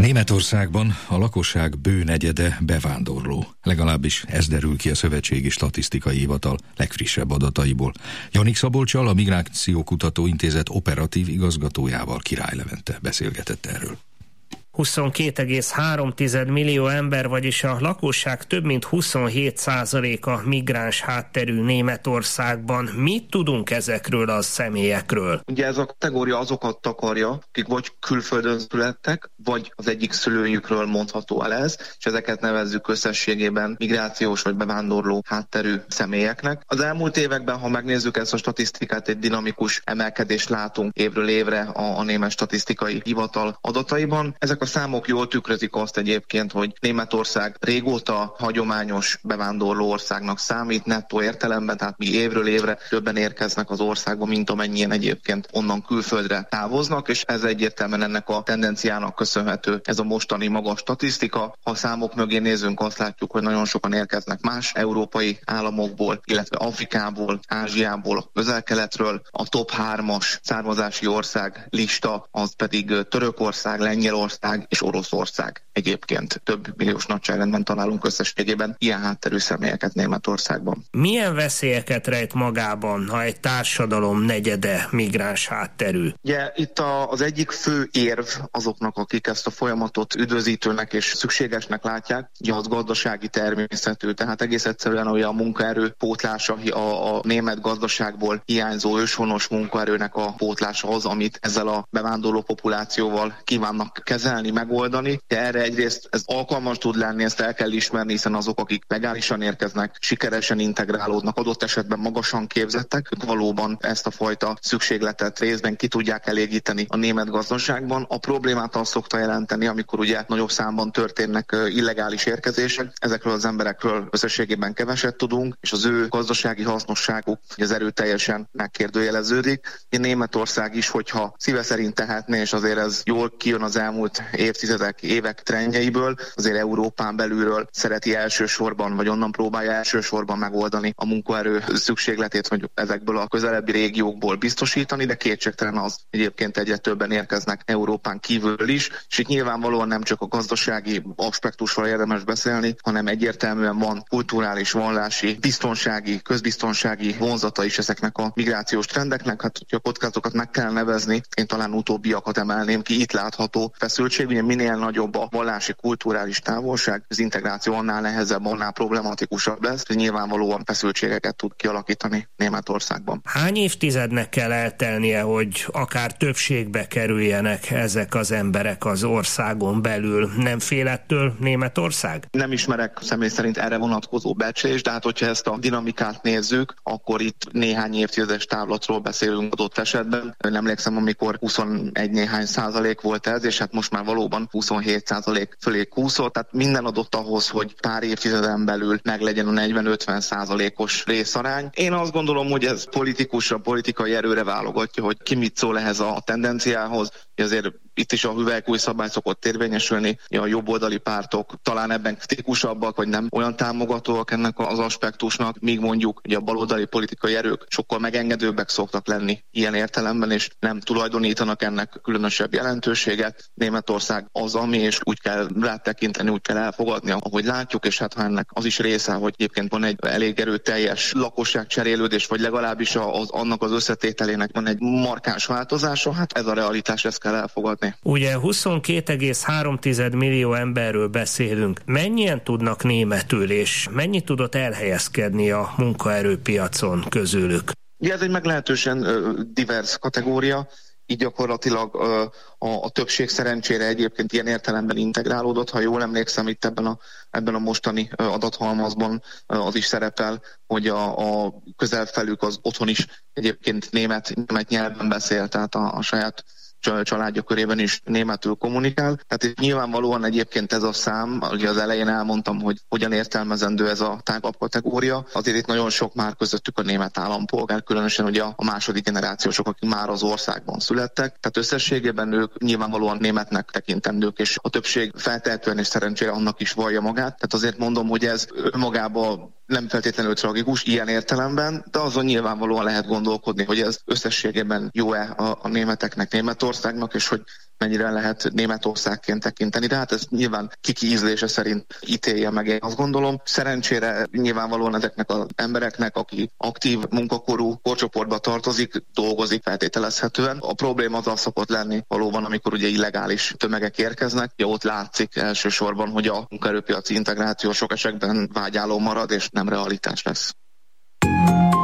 Németországban a lakosság bő negyede bevándorló. Legalábbis ez derül ki a Szövetségi Statisztikai Hivatal legfrissebb adataiból. Janik Szabolccsal, a Migrációkutató Intézet operatív igazgatójával, Király Levente beszélgetett erről. 22,3 millió ember, vagyis a lakosság több mint 27%-a migráns hátterű Németországban. Mit tudunk ezekről a személyekről? Ugye ez a kategória azokat takarja, akik vagy külföldön születtek, vagy az egyik szülőjükről mondható el ez, és ezeket nevezzük összességében migrációs vagy bevándorló hátterű személyeknek. Az elmúlt években, ha megnézzük ezt a statisztikát, egy dinamikus emelkedést látunk évről évre a Német Statisztikai Hivatal adataiban. Ezek a számok jól tükrözik azt egyébként, hogy Németország régóta hagyományos bevándorló országnak számít nettó értelemben, tehát mi évről évre többen érkeznek az országba, mint amennyien egyébként onnan külföldre távoznak, és ez egyértelműen ennek a tendenciának köszönhető ez a mostani magas statisztika. Ha a számok mögé nézünk, azt látjuk, hogy nagyon sokan érkeznek más európai államokból, illetve Afrikából, Ázsiából, Közel-Keletről. A top 3-as származási ország lista az pedig Törökország, Lengyelország és Oroszország. Egyébként több milliós nagyságrendben találunk összességében ilyen hátterű személyeket Németországban. Milyen veszélyeket rejt magában, ha egy társadalom negyede migráns hátterű? Ugye itt az egyik fő érv azoknak, akik ezt a folyamatot üdvözítőnek és szükségesnek látják, ugye az gazdasági természetű, tehát egész egyszerűen ugye a munkaerő pótlása, a német gazdaságból hiányzó őshonos munkaerőnek a pótlása az, amit ezzel a bevándorló populációval kívánnak kezelni, megoldani, de erre egyrészt ez alkalmas tud lenni, ezt el kell ismerni, hiszen azok, akik legálisan érkeznek, sikeresen integrálódnak, adott esetben magasan képzettek, ők valóban ezt a fajta szükségletet részben ki tudják elégíteni a német gazdaságban. A problémát azt szokta jelenteni, amikor ugye nagyobb számban történnek illegális érkezések, ezekről az emberekről összességében keveset tudunk, és az ő gazdasági hasznosságuk az erőteljesen megkérdőjeleződik. Németország is, hogyha szíve szerint tehetné, és azért ez jól kijön az elmúlt évtizedek, évek trendjeiből, azért Európán belülről szereti elsősorban, vagy onnan próbálja elsősorban megoldani a munkaerő szükségletét, hogy ezekből a közelebbi régiókból biztosítani, de kétségtelen az egyébként egyre többen érkeznek Európán kívül is, és itt nyilvánvalóan nem csak a gazdasági aspektusról érdemes beszélni, hanem egyértelműen van kulturális, vallási, biztonsági, közbiztonsági vonzata is ezeknek a migrációs trendeknek. Hát, hogyha a kockázatokat meg kell nevezni, én talán utóbbiakat emelném ki, itt látható feszültség, ugye minél nagyobb a vallási, kulturális távolság, az integráció annál nehezebb, annál problematikusabb lesz, hogy nyilvánvalóan feszültségeket tud kialakítani Németországban. Hány évtizednek kell eltelnie, hogy akár többségbe kerüljenek ezek az emberek az országon belül? Nem fél ettől Németország? Nem ismerek személy szerint erre vonatkozó becslést, de hát hogyha ezt a dinamikát nézzük, akkor itt néhány évtizedes távlatról beszélünk adott esetben. Én emlékszem, amikor 21 néhány százalék volt ez, és hát most már valóban 27% fölé kúszott, tehát minden adott ahhoz, hogy pár évtizeden belül meglegyen a 40-50%-os részarány. Én azt gondolom, hogy ez politikusra, politikai erőre válogatja, hogy ki mit szól ehhez a tendenciához. Azért itt is a hüvelykúj szabály szokott érvényesülni, a jobboldali pártok talán ebben kritikusabbak, vagy nem olyan támogatóak ennek az aspektusnak, míg mondjuk ugye a baloldali politikai erők sokkal megengedőbbek szoktak lenni ilyen értelemben, és nem tulajdonítanak ennek különösebb jelentőséget. Németország az, ami, és úgy kell rátekinteni, úgy kell elfogadni, ahogy látjuk, és hát ha ennek az is része, hogy egyébként van egy elég erőteljes lakosságcserélődés, vagy legalábbis annak az összetételének van egy markáns változása, hát ez a realitás, ezt kell elfogadni. Ugye 22,3 millió emberről beszélünk. Mennyien tudnak németül, és mennyit tudott elhelyezkedni a munkaerőpiacon közülük? Ugye ez egy meglehetősen divers kategória, így gyakorlatilag a többség szerencsére egyébként ilyen értelemben integrálódott. Ha jól emlékszem, itt ebben a mostani adathalmazban az is szerepel, hogy a közelfelük az otthon is egyébként német nyelven beszél, tehát a saját családja körében is németül kommunikál. Tehát itt nyilvánvalóan egyébként ez a szám, ugye az elején elmondtam, hogy hogyan értelmezendő ez a tágabb kategória. Azért itt nagyon sok már közöttük a német állampolgár, különösen ugye a második generációsok, akik már az országban születtek. Tehát összességében ők nyilvánvalóan németnek tekintendők, és a többség feltehetően és szerencsére annak is vallja magát. Tehát azért mondom, hogy ez önmagában nem feltétlenül tragikus ilyen értelemben, de azon nyilvánvalóan lehet gondolkodni, hogy ez összességében jó-e a németeknek, Németországnak, és hogy mennyire lehet Németországként tekinteni, de hát ez nyilván kiki ízlése szerint ítélje meg, én azt gondolom. Szerencsére nyilvánvalóan ezeknek az embereknek, aki aktív munkakorú korcsoportba tartozik, dolgozik feltételezhetően. A probléma az szokott lenni valóban, amikor ugye illegális tömegek érkeznek. Ja, ott látszik elsősorban, hogy a munkaerőpiaci integráció sok esetben vágyáló marad, és nem realitás lesz.